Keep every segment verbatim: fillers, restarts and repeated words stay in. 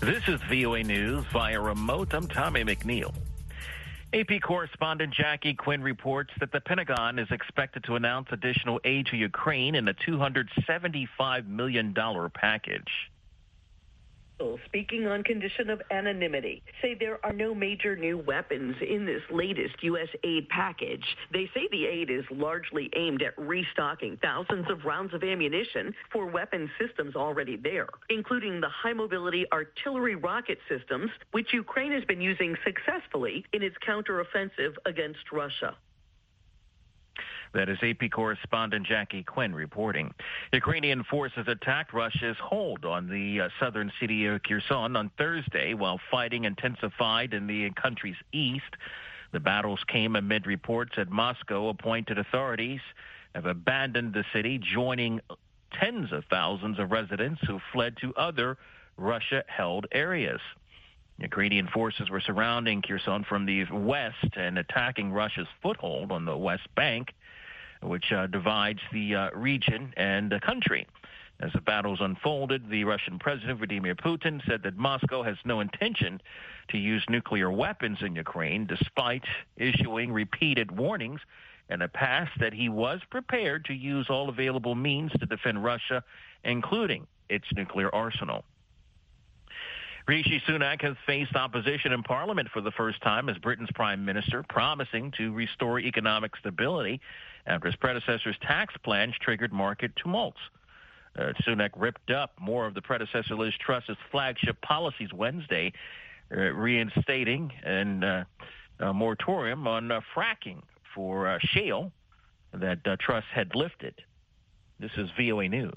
This is V O A News via remote. I'm Tommy McNeil. A P correspondent Jackie Quinn reports that the Pentagon is expected to announce additional aid to Ukraine in a two hundred seventy-five million dollars package. Speaking on condition of anonymity, say there are no major new weapons in this latest U S aid package. They say the aid is largely aimed at restocking thousands of rounds of ammunition for weapon systems already there, including the high-mobility artillery rocket systems, which Ukraine has been using successfully in its counteroffensive against Russia. That is A P correspondent Jackie Quinn reporting. Ukrainian forces attacked Russia's hold on the uh, southern city of Kherson on Thursday while fighting intensified in the country's east. The battles came amid reports that Moscow-appointed authorities have abandoned the city, joining tens of thousands of residents who fled to other Russia-held areas. Ukrainian forces were surrounding Kherson from the west and attacking Russia's foothold on the West Bank, which uh, divides the uh, region and the country. As the battles unfolded, the Russian President Vladimir Putin said that Moscow has no intention to use nuclear weapons in Ukraine, despite issuing repeated warnings in the past that he was prepared to use all available means to defend Russia, including its nuclear arsenal. Rishi Sunak has faced opposition in Parliament for the first time as Britain's Prime Minister, promising to restore economic stability after his predecessor's tax plans triggered market tumults. Uh, Sunak ripped up more of the predecessor Liz Truss's flagship policies Wednesday, uh, reinstating an, uh, a moratorium on uh, fracking for uh, shale that uh, Truss had lifted. This is V O A News.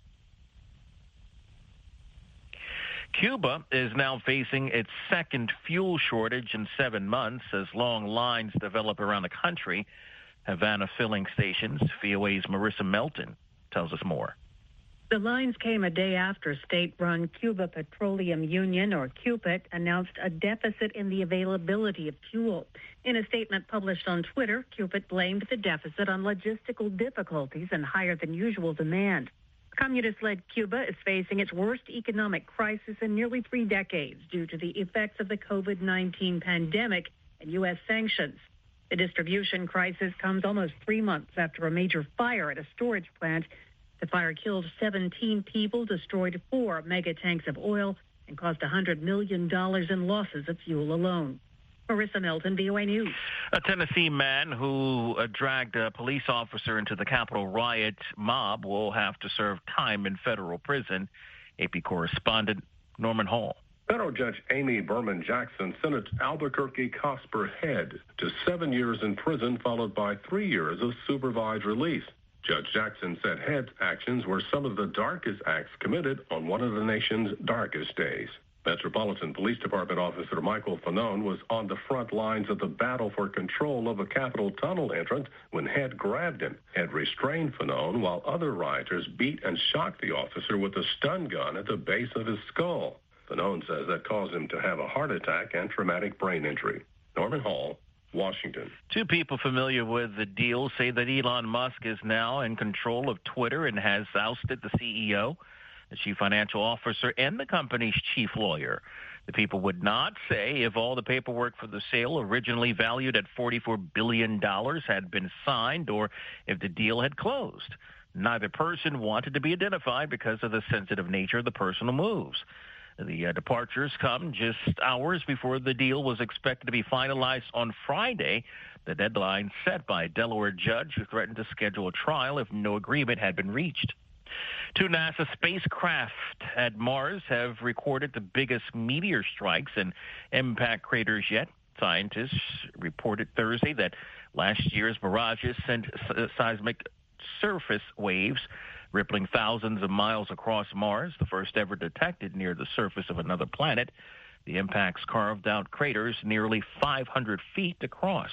Cuba is now facing its second fuel shortage in seven months as long lines develop around the country. Havana filling stations. V O A's Marissa Melton tells us more. The lines came a day after state-run Cuba Petroleum Union, or CUPET, announced a deficit in the availability of fuel. In a statement published on Twitter, CUPET blamed the deficit on logistical difficulties and higher than usual demand. Communist-led Cuba is facing its worst economic crisis in nearly three decades due to the effects of the COVID nineteen pandemic and U S sanctions. The distribution crisis comes almost three months after a major fire at a storage plant. The fire killed seventeen people, destroyed four mega tanks of oil, and caused one hundred million dollars in losses of fuel alone. Marissa Melton, V O A News. A Tennessee man who uh, dragged a police officer into the Capitol riot mob will have to serve time in federal prison. A P correspondent Norman Hall. Federal Judge Amy Berman Jackson sentenced Albuquerque Cosper Head to seven years in prison, followed by three years of supervised release. Judge Jackson said Head's actions were some of the darkest acts committed on one of the nation's darkest days. Metropolitan Police Department Officer Michael Fanone was on the front lines of the battle for control of a Capitol tunnel entrance when Head grabbed him. Head restrained Fanone while other rioters beat and shocked the officer with a stun gun at the base of his skull. Fanone says that caused him to have a heart attack and traumatic brain injury. Norman Hall, Washington. Two people familiar with the deal say that Elon Musk is now in control of Twitter and has ousted the C E O, the chief financial officer, and the company's chief lawyer. The people would not say if all the paperwork for the sale, originally valued at forty-four billion dollars, had been signed or if the deal had closed. Neither person wanted to be identified because of the sensitive nature of the personal moves. The uh, departures come just hours before the deal was expected to be finalized on Friday, the deadline set by a Delaware judge who threatened to schedule a trial if no agreement had been reached. Two NASA spacecraft at Mars have recorded the biggest meteor strikes and impact craters yet. Scientists reported Thursday that last year's mirages sent seismic surface waves rippling thousands of miles across Mars, the first ever detected near the surface of another planet. The impacts carved out craters nearly five hundred feet across.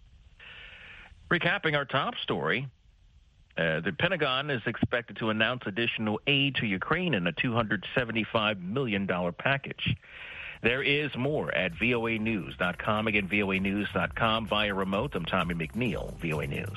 Recapping our top story, uh, the Pentagon is expected to announce additional aid to Ukraine in a two hundred seventy-five million dollars package. There is more at V O A news dot com. Again, V O A news dot com via remote. I'm Tommy McNeil, V O A News.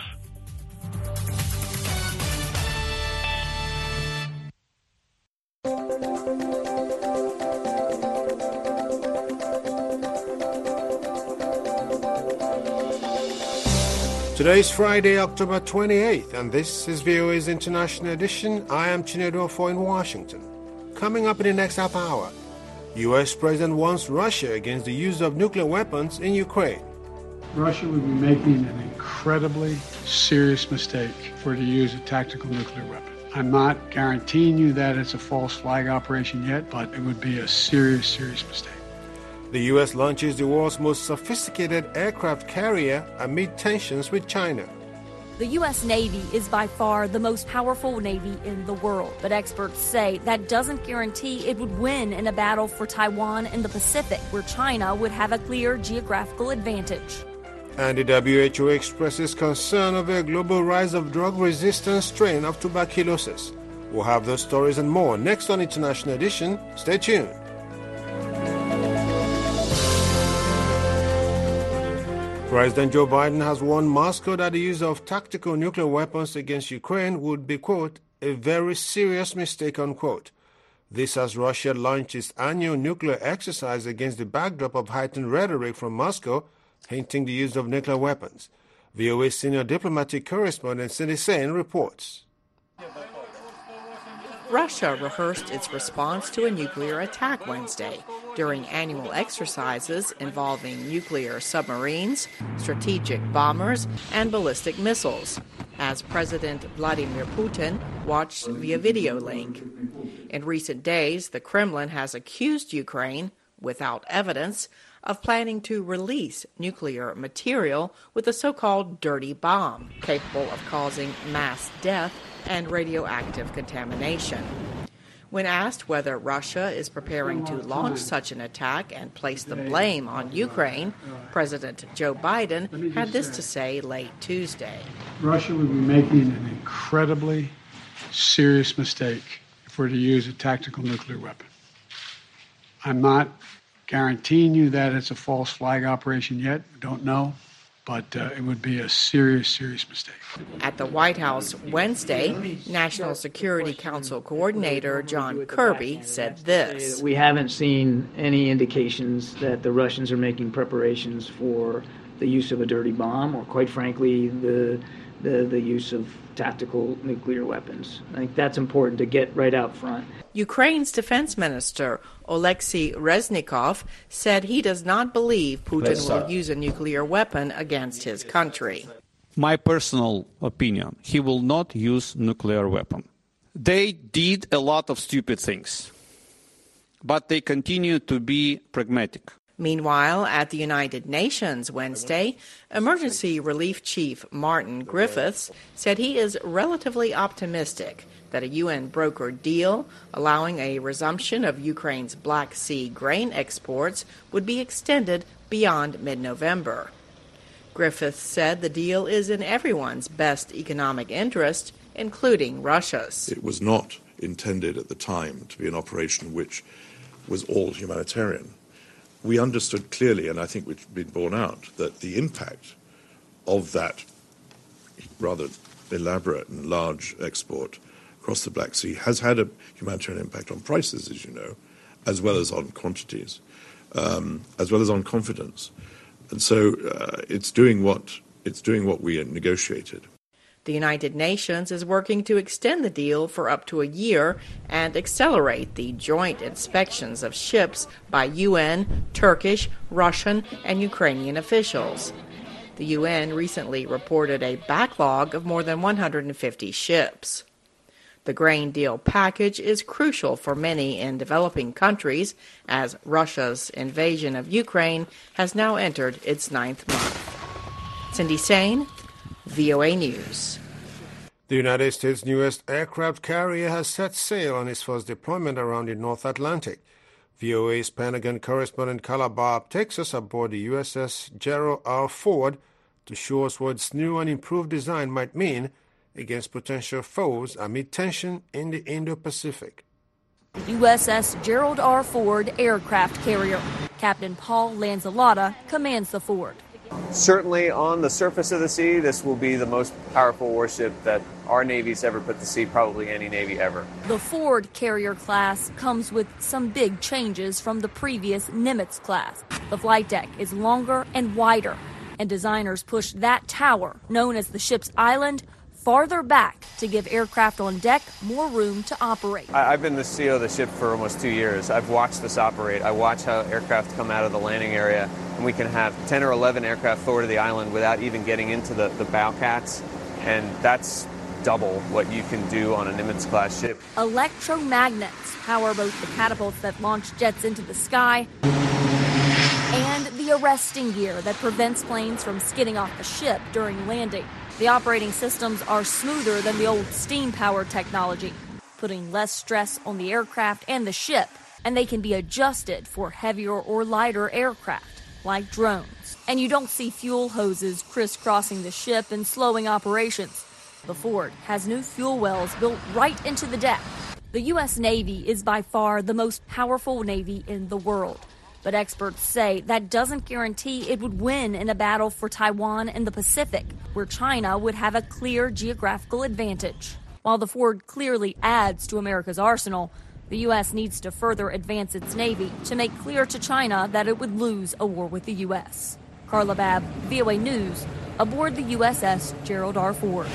Today is Friday, October twenty-eighth, and this is V O A's International Edition. I am Chinedu Ofo in Washington. Coming up in the next half hour, U S President warns Russia against the use of nuclear weapons in Ukraine. Russia would be making an incredibly serious mistake for it to use a tactical nuclear weapon. I'm not guaranteeing you that it's a false flag operation yet, but it would be a serious, serious mistake. The U S launches the world's most sophisticated aircraft carrier amid tensions with China. The U S Navy is by far the most powerful Navy in the world, but experts say that doesn't guarantee it would win in a battle for Taiwan and the Pacific, where China would have a clear geographical advantage. And the W H O expresses concern over a global rise of drug-resistant strain of tuberculosis. We'll have those stories and more next on International Edition. Stay tuned. President Joe Biden has warned Moscow that the use of tactical nuclear weapons against Ukraine would be, quote, a very serious mistake, unquote. This as Russia launched its annual nuclear exercise against the backdrop of heightened rhetoric from Moscow, hinting the use of nuclear weapons. V O A senior diplomatic correspondent Cindy Sain reports. Russia rehearsed its response to a nuclear attack Wednesday during annual exercises involving nuclear submarines, strategic bombers, and ballistic missiles, as President Vladimir Putin watched via video link. In recent days, the Kremlin has accused Ukraine, without evidence, of planning to release nuclear material with a so-called dirty bomb, capable of causing mass death and radioactive contamination. When asked whether Russia is preparing to launch such an attack and place the blame on Ukraine, President Joe Biden had this to say late Tuesday. Russia would be making an incredibly serious mistake if we're to use a tactical nuclear weapon. I'm not guaranteeing you that it's a false flag operation yet. We don't know. But uh, it would be a serious, serious mistake. At the White House Wednesday, National Security Council Coordinator John Kirby said this. We haven't seen any indications that the Russians are making preparations for the use of a dirty bomb or, quite frankly, the the, the use of tactical nuclear weapons. I think that's important to get right out front. Ukraine's defense minister, Oleksiy Reznikov, said he does not believe Putin will use a nuclear weapon against his country. My personal opinion, he will not use nuclear weapon. They did a lot of stupid things, but they continue to be pragmatic. Meanwhile, at the United Nations Wednesday, Emergency Relief Chief Martin Griffiths said he is relatively optimistic that a U N-brokered deal allowing a resumption of Ukraine's Black Sea grain exports would be extended beyond mid-November. Griffiths said the deal is in everyone's best economic interest, including Russia's. It was not intended at the time to be an operation which was all humanitarian. We understood clearly, and I think it's been borne out, that the impact of that rather elaborate and large export across the Black Sea has had a humanitarian impact on prices, as you know, as well as on quantities, um, as well as on confidence. And so uh, it's doing what it's doing what we negotiated. The United Nations is working to extend the deal for up to a year and accelerate the joint inspections of ships by U N, Turkish, Russian, and Ukrainian officials. The U N recently reported a backlog of more than one hundred fifty ships. The grain deal package is crucial for many in developing countries, as Russia's invasion of Ukraine has now entered its ninth month. Cindy Sain, V O A News. The United States' newest aircraft carrier has set sail on its first deployment around the North Atlantic. V O A's Pentagon correspondent Carla Barb takes us aboard the U S S Gerald R. Ford to show us what its new and improved design might mean against potential foes amid tension in the Indo-Pacific. The U S S Gerald R. Ford aircraft carrier. Captain Paul Lanzalotta commands the Ford. Certainly on the surface of the sea, this will be the most powerful warship that our Navy's ever put to sea, probably any Navy ever. The Ford carrier class comes with some big changes from the previous Nimitz class. The flight deck is longer and wider. And designers pushed that tower, known as the ship's island, farther back to give aircraft on deck more room to operate. I've been the C E O of the ship for almost two years. I've watched this operate. I watch how aircraft come out of the landing area, and we can have ten or eleven aircraft forward to the island without even getting into the, the bow cats, and that's double what you can do on a Nimitz-class ship. Electromagnets power both the catapults that launch jets into the sky and the arresting gear that prevents planes from skidding off the ship during landing. The operating systems are smoother than the old steam-powered technology, putting less stress on the aircraft and the ship, and they can be adjusted for heavier or lighter aircraft, like drones. And you don't see fuel hoses crisscrossing the ship and slowing operations. The Ford has new fuel wells built right into the deck. The U S Navy is by far the most powerful Navy in the world. But experts say that doesn't guarantee it would win in a battle for Taiwan and the Pacific, where China would have a clear geographical advantage. While the Ford clearly adds to America's arsenal, the U S needs to further advance its Navy to make clear to China that it would lose a war with the U S. Carla Babb, V O A News, aboard the U S S Gerald R. Ford.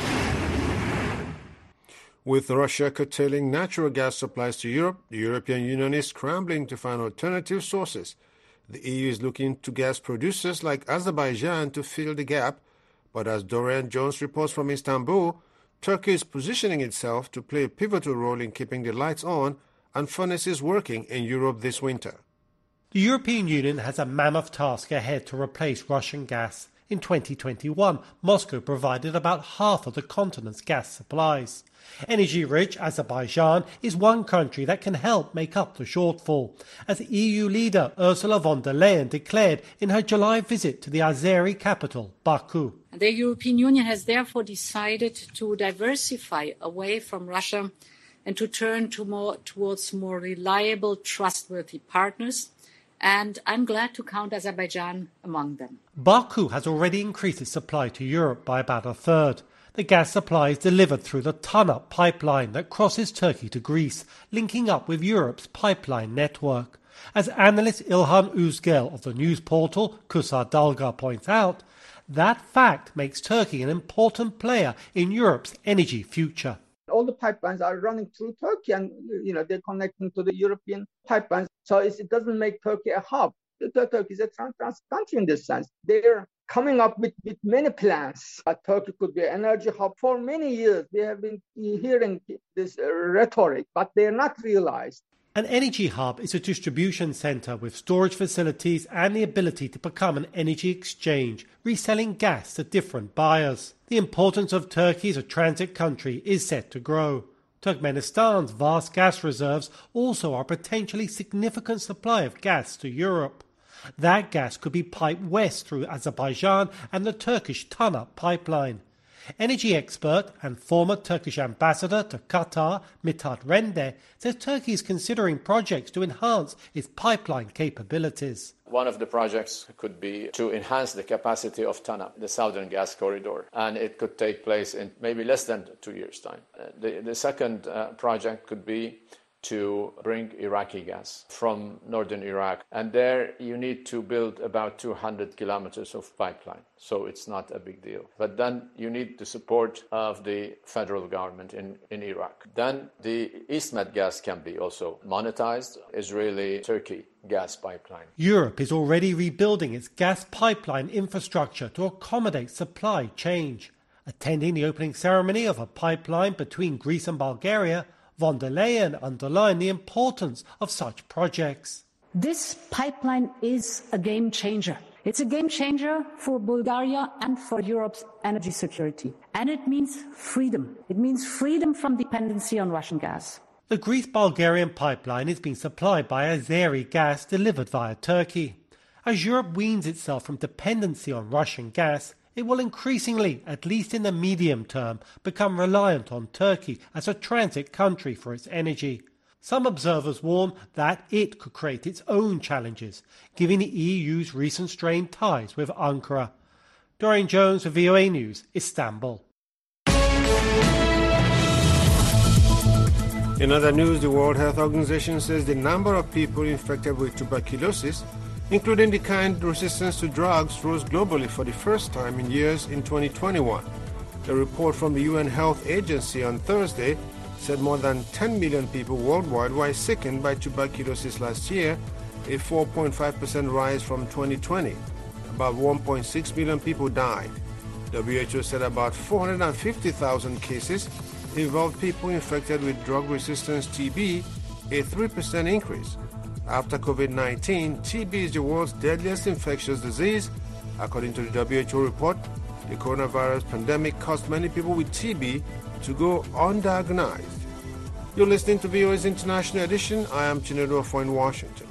With Russia curtailing natural gas supplies to Europe, the European Union is scrambling to find alternative sources. The E U is looking to gas producers like Azerbaijan to fill the gap, but as Dorian Jones reports from Istanbul, Turkey is positioning itself to play a pivotal role in keeping the lights on and furnaces working in Europe this winter. The European Union has a mammoth task ahead to replace Russian gas. In twenty twenty-one, Moscow provided about half of the continent's gas supplies. Energy-rich Azerbaijan is one country that can help make up the shortfall, as E U leader Ursula von der Leyen declared in her July visit to the Azeri capital, Baku. The European Union has therefore decided to diversify away from Russia and to turn to more, towards more reliable, trustworthy partners. And I'm glad to count Azerbaijan among them. Baku has already increased its supply to Europe by about a third. The gas supply is delivered through the Tunap pipeline that crosses Turkey to Greece, linking up with Europe's pipeline network. As analyst Ilhan Uzgel of the news portal Kusar Dalga points out, that fact makes Turkey an important player in Europe's energy future. All the pipelines are running through Turkey, and you know they're connecting to the European pipelines. So it's, it doesn't make Turkey a hub. Turkey is a trans country in this sense. They're coming up with, with many plans. Uh, Turkey could be an energy hub. For many years, we have been hearing this uh, rhetoric, but they're not realized. An energy hub is a distribution centre with storage facilities and the ability to become an energy exchange, reselling gas to different buyers. The importance of Turkey as a transit country is set to grow. Turkmenistan's vast gas reserves also are a potentially significant supply of gas to Europe. That gas could be piped west through Azerbaijan and the Turkish Tunap pipeline. Energy expert and former Turkish ambassador to Qatar, Mithat Rende, says Turkey is considering projects to enhance its pipeline capabilities. One of the projects could be to enhance the capacity of Tunap, the southern gas corridor, and it could take place in maybe less than two years' time. Uh, the, the second uh, project could be to bring Iraqi gas from northern Iraq. And there you need to build about two hundred kilometers of pipeline. So it's not a big deal. But then you need the support of the federal government in, in Iraq. Then the EastMed gas can be also monetized, Israeli-Turkey gas pipeline. Europe is already rebuilding its gas pipeline infrastructure to accommodate supply change. Attending the opening ceremony of a pipeline between Greece and Bulgaria, von der Leyen underlined the importance of such projects. This pipeline is a game changer. It's a game changer for Bulgaria and for Europe's energy security. And it means freedom. It means freedom from dependency on Russian gas. The Greece-Bulgarian pipeline is being supplied by Azeri gas delivered via Turkey. As Europe weans itself from dependency on Russian gas, it will increasingly, at least in the medium term, become reliant on Turkey as a transit country for its energy. Some observers warn that it could create its own challenges, given the E U's recent strained ties with Ankara. Dorian Jones for V O A News, Istanbul. In other news, the World Health Organization says the number of people infected with tuberculosis including the kind resistance to drugs, rose globally for the first time in years in twenty twenty-one. The report from the U N Health Agency on Thursday said more than ten million people worldwide were sickened by tuberculosis last year, a four point five percent rise from twenty twenty. About one point six million people died. W H O said about four hundred fifty thousand cases involved people infected with drug-resistant T B, a three percent increase. After COVID nineteen, T B is the world's deadliest infectious disease. According to the W H O report, the coronavirus pandemic caused many people with T B to go undiagnosed. You're listening to V O A's International Edition. I am Chinedu Ofo in Washington.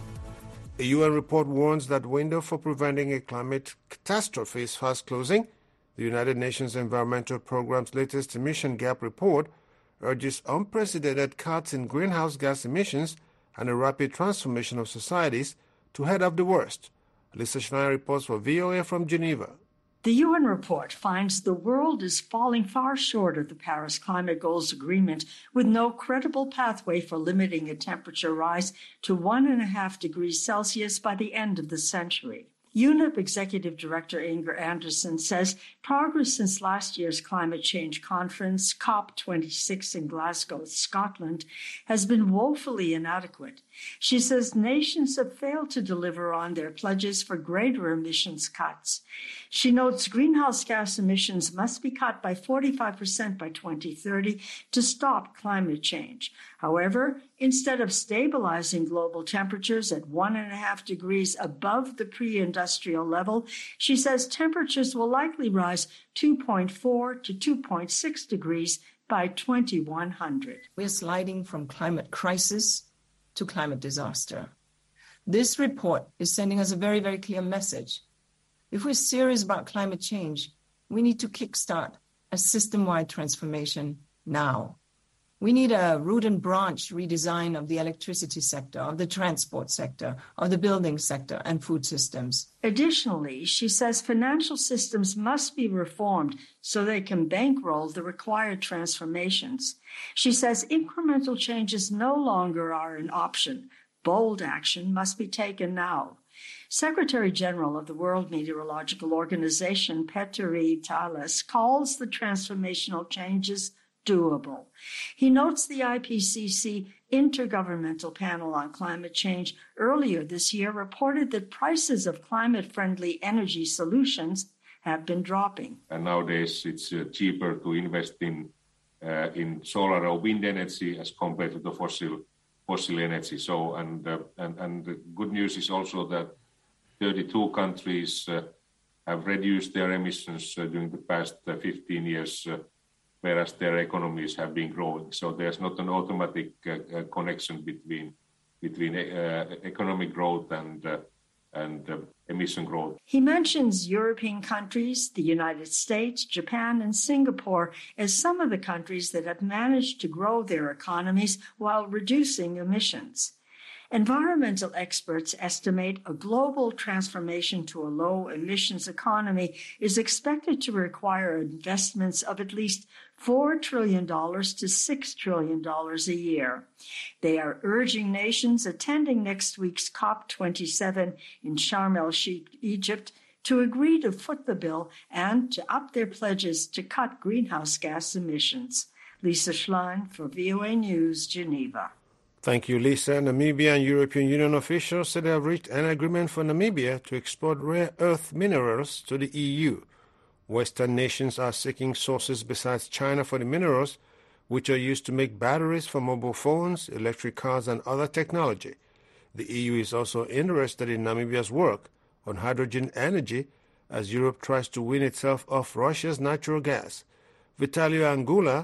A U N report warns that window for preventing a climate catastrophe is fast closing. The United Nations Environmental Programme's latest emission gap report urges unprecedented cuts in greenhouse gas emissions and a rapid transformation of societies to head off the worst. Lisa Schlein reports for V O A from Geneva. The U N report finds the world is falling far short of the Paris Climate Goals Agreement, with no credible pathway for limiting a temperature rise to one and a half degrees Celsius by the end of the century. U N E P Executive Director Inger Andersen says progress since last year's climate change conference, COP twenty-six in Glasgow, Scotland, has been woefully inadequate. She says nations have failed to deliver on their pledges for greater emissions cuts. She notes greenhouse gas emissions must be cut by forty-five percent by twenty thirty to stop climate change. However, instead of stabilizing global temperatures at one and a half degrees above the pre-industrial level, she says temperatures will likely rise two point four to two point six degrees by twenty-one hundred. We're sliding from climate crisis to climate disaster. This report is sending us a very, very clear message. If we're serious about climate change, we need to kickstart a system-wide transformation now. We need a root and branch redesign of the electricity sector, of the transport sector, of the building sector, and food systems. Additionally, she says financial systems must be reformed so they can bankroll the required transformations. She says incremental changes no longer are an option. Bold action must be taken now. Secretary General of the World Meteorological Organization, Petteri Talas, calls the transformational changes doable. He notes the I P C C Intergovernmental Panel on Climate Change earlier this year reported that prices of climate-friendly energy solutions have been dropping. And nowadays it's uh, cheaper to invest in uh, in solar or wind energy as compared to the fossil fossil energy. So, and uh, and and the good news is also that thirty-two countries uh, have reduced their emissions uh, during the past uh, fifteen years. Uh, whereas their economies have been growing. So there's not an automatic uh, uh, connection between between uh, economic growth and uh, and uh, emission growth. He mentions European countries, the United States, Japan, and Singapore as some of the countries that have managed to grow their economies while reducing emissions. Environmental experts estimate a global transformation to a low-emissions economy is expected to require investments of at least four trillion dollars to six trillion dollars a year. They are urging nations attending next week's COP twenty-seven in Sharm el-Sheikh, Egypt, to agree to foot the bill and to up their pledges to cut greenhouse gas emissions. Lisa Schlein for V O A News, Geneva. Thank you, Lisa. Namibia and European Union officials said they have reached an agreement for Namibia to export rare earth minerals to the E U. Western nations are seeking sources besides China for the minerals, which are used to make batteries for mobile phones, electric cars, and other technology. The E U is also interested in Namibia's work on hydrogen energy as Europe tries to wean itself off Russia's natural gas. Vitalio Angula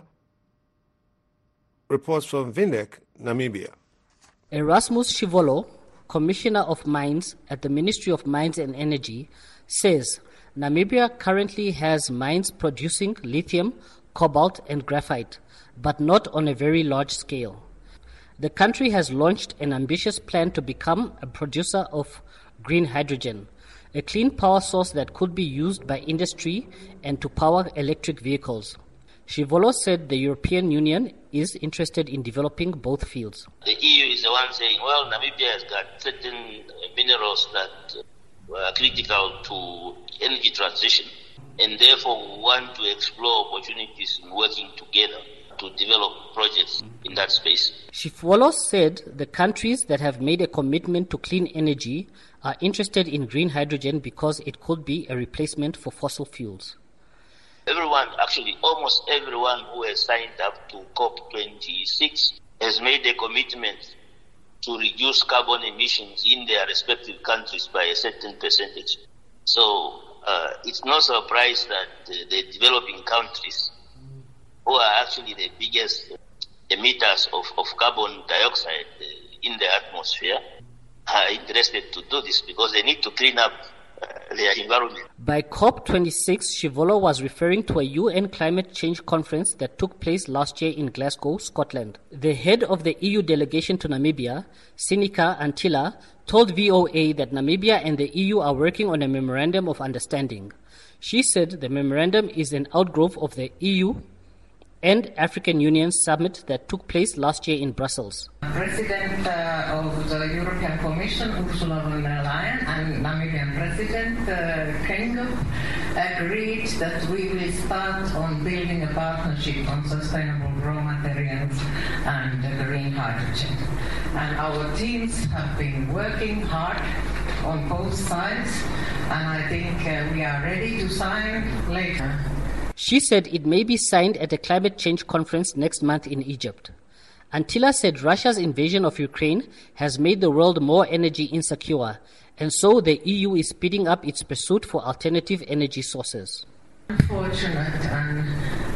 reports from Windhoek, Namibia. Erasmus Chivolo, Commissioner of Mines at the Ministry of Mines and Energy, says Namibia currently has mines producing lithium, cobalt, and graphite, but not on a very large scale. The country has launched an ambitious plan to become a producer of green hydrogen, a clean power source that could be used by industry and to power electric vehicles. Shivolo said the European Union is interested in developing both fields. The E U is the one saying, well, Namibia has got certain minerals that are critical to energy transition, and therefore we want to explore opportunities in working together to develop projects in that space. Shivolo said the countries that have made a commitment to clean energy are interested in green hydrogen because it could be a replacement for fossil fuels. Everyone, actually almost everyone who has signed up to COP twenty-six has made a commitment to reduce carbon emissions in their respective countries by a certain percentage. So uh, it's no surprise that uh, the developing countries, who are actually the biggest emitters of, of carbon dioxide uh, in the atmosphere, are interested to do this because they need to clean up uh, their environment. By COP twenty-six, Shivolo was referring to a U N climate change conference that took place last year in Glasgow, Scotland. The head of the E U delegation to Namibia, Sinika Antila, told V O A that Namibia and the E U are working on a memorandum of understanding. She said the memorandum is an outgrowth of the E U and African Union summit that took place last year in Brussels. President uh, of the European Commission, Ursula von der Leyen, and Namibian President uh, Kengub agreed that we will start on building a partnership on sustainable raw materials and uh, green hydrogen. And our teams have been working hard on both sides, and I think uh, we are ready to sign later. She said it may be signed at a climate change conference next month in Egypt. Antila said Russia's invasion of Ukraine has made the world more energy insecure, and so the E U is speeding up its pursuit for alternative energy sources. Unfortunate an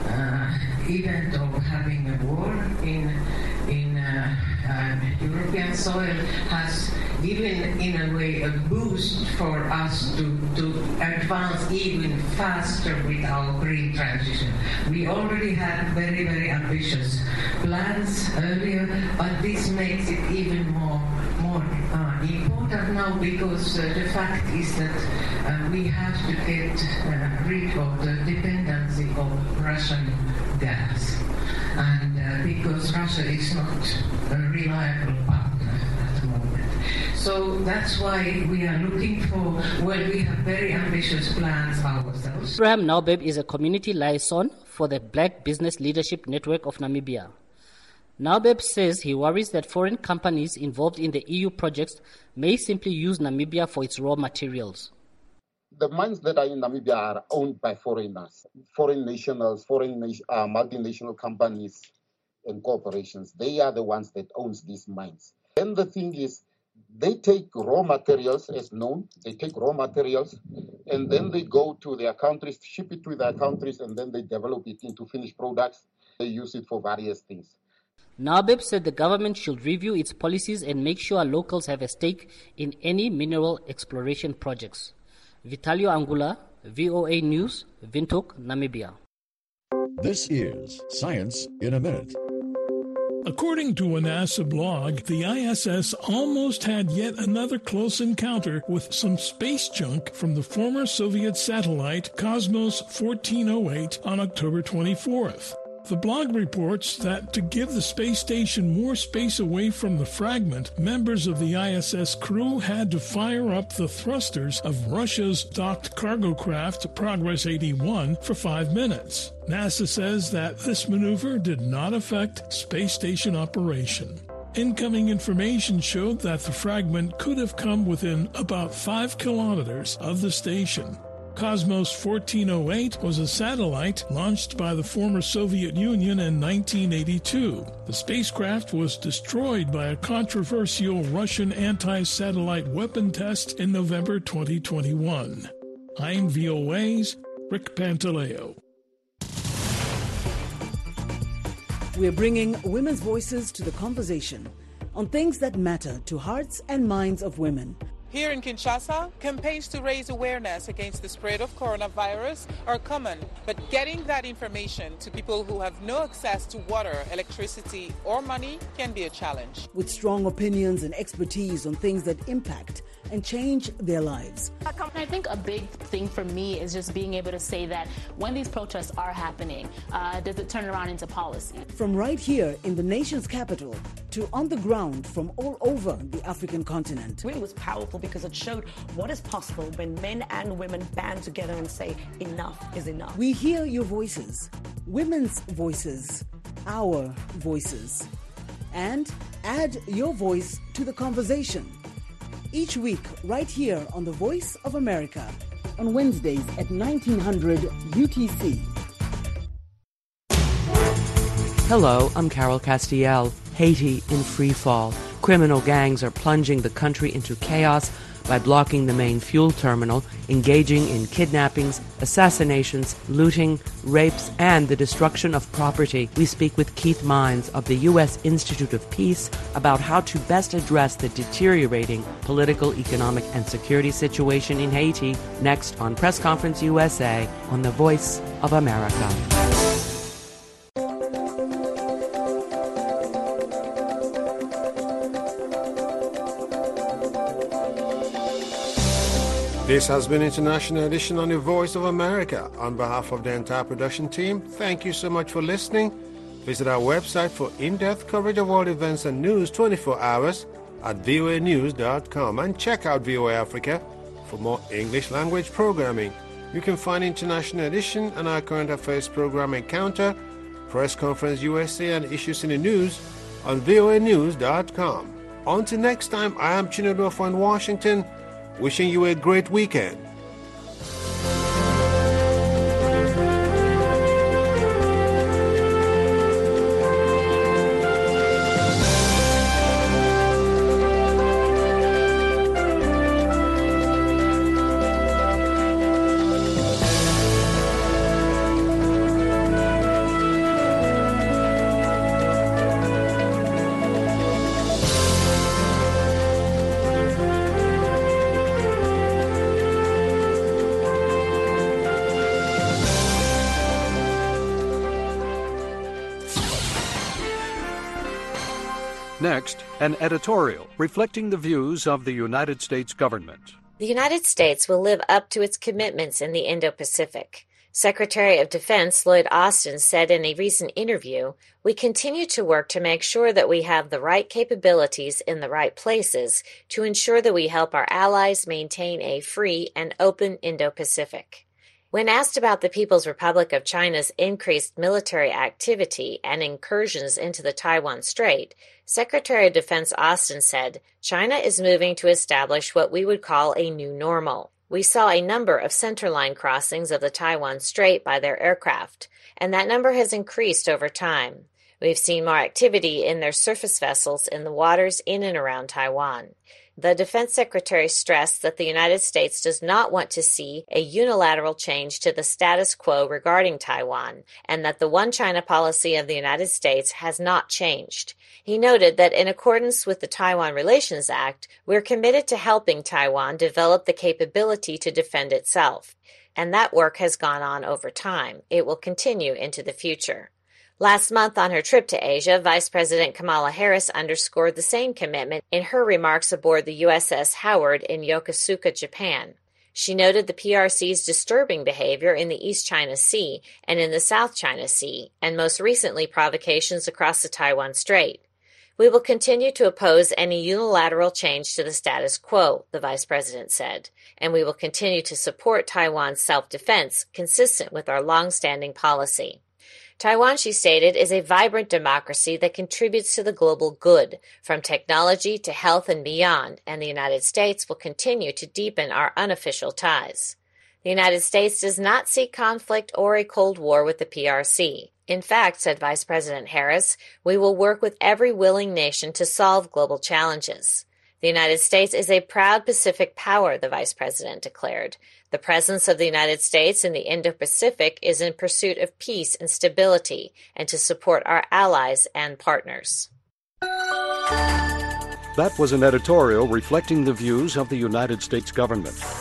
uh, event of having a war in in uh, uh, European soil has given, in a way, a boost for us to, to advance even faster with our green transition. We already had very, very ambitious plans earlier, but this makes it even more, more uh, important now because uh, the fact is that uh, we have to get uh, rid of the dependency of Russian gas. And uh, because Russia is not a reliable partner at the moment. So that's why we are looking for, well, we have very ambitious plans ourselves. Abraham Naubeb is a community liaison for the Black Business Leadership Network of Namibia. Naubeb says he worries that foreign companies involved in the E U projects may simply use Namibia for its raw materials. The mines that are in Namibia are owned by foreigners, foreign nationals, foreign uh, multinational companies and corporations. They are the ones that owns these mines. Then the thing is, they take raw materials as known, they take raw materials, and then they go to their countries, ship it to their countries, and then they develop it into finished products. They use it for various things. Naubeb said the government should review its policies and make sure locals have a stake in any mineral exploration projects. Vitalio Angula, V O A News, Windhoek, Namibia. This is Science in a Minute. According to a NASA blog, the I S S almost had yet another close encounter with some space junk from the former Soviet satellite Cosmos fourteen oh eight on October twenty-fourth. The blog reports that to give the space station more space away from the fragment, members of the I S S crew had to fire up the thrusters of Russia's docked cargo craft Progress eighty-one for five minutes. NASA says that this maneuver did not affect space station operation. Incoming information showed that the fragment could have come within about five kilometers of the station. Cosmos fourteen oh eight was a satellite launched by the former Soviet Union in nineteen eighty-two. The spacecraft was destroyed by a controversial Russian anti-satellite weapon test in November twenty twenty-one. I'm V O A's Rick Pantaleo. We're bringing women's voices to the conversation on things that matter to hearts and minds of women. Here in Kinshasa, campaigns to raise awareness against the spread of coronavirus are common, but getting that information to people who have no access to water, electricity, or money can be a challenge. With strong opinions and expertise on things that impact and change their lives. I think a big thing for me is just being able to say that when these protests are happening, uh, does it turn around into policy? From right here in the nation's capital to on the ground from all over the African continent. It really was powerful because it showed what is possible when men and women band together and say enough is enough. We hear your voices, women's voices, our voices, and add your voice to the conversation. Each week, right here on The Voice of America, on Wednesdays at nineteen hundred U T C. Hello, I'm Carol Castiel. Haiti in free fall. Criminal gangs are plunging the country into chaos by blocking the main fuel terminal, engaging in kidnappings, assassinations, looting, rapes, and the destruction of property. We speak with Keith Mines of the U S Institute of Peace about how to best address the deteriorating political, economic, and security situation in Haiti, next on Press Conference U S A on The Voice of America. This has been International Edition on the Voice of America. On behalf of the entire production team, thank you so much for listening. Visit our website for in-depth coverage of world events and news twenty-four hours at voa news dot com and check out V O A Africa for more English language programming. You can find International Edition and our current affairs program Encounter, Press Conference U S A, and issues in the news on voa news dot com. Until next time, I am Chinudofo in Washington, wishing you a great weekend. Next, an editorial reflecting the views of the United States government. The United States will live up to its commitments in the Indo-Pacific. Secretary of Defense Lloyd Austin said in a recent interview, "We continue to work to make sure that we have the right capabilities in the right places to ensure that we help our allies maintain a free and open Indo-Pacific." When asked about the People's Republic of China's increased military activity and incursions into the Taiwan Strait, Secretary of Defense Austin said, "China is moving to establish what we would call a new normal. We saw a number of centerline crossings of the Taiwan Strait by their aircraft, and that number has increased over time. We've seen more activity in their surface vessels in the waters in and around Taiwan." The Defense Secretary stressed that the United States does not want to see a unilateral change to the status quo regarding Taiwan, and that the One China policy of the United States has not changed. He noted that in accordance with the Taiwan Relations Act, we're committed to helping Taiwan develop the capability to defend itself, and that work has gone on over time. It will continue into the future. Last month on her trip to Asia, Vice President Kamala Harris underscored the same commitment in her remarks aboard the U S S Howard in Yokosuka, Japan. She noted the P R C's disturbing behavior in the East China Sea and in the South China Sea, and most recently provocations across the Taiwan Strait. "We will continue to oppose any unilateral change to the status quo," the Vice President said, "and we will continue to support Taiwan's self-defense consistent with our long-standing policy." Taiwan, she stated, is a vibrant democracy that contributes to the global good, from technology to health and beyond, and the United States will continue to deepen our unofficial ties. The United States does not seek conflict or a Cold War with the P R C. In fact, said Vice President Harris, "we will work with every willing nation to solve global challenges." The United States is a proud Pacific power, the Vice President declared. The presence of the United States in the Indo-Pacific is in pursuit of peace and stability and to support our allies and partners. That was an editorial reflecting the views of the United States government.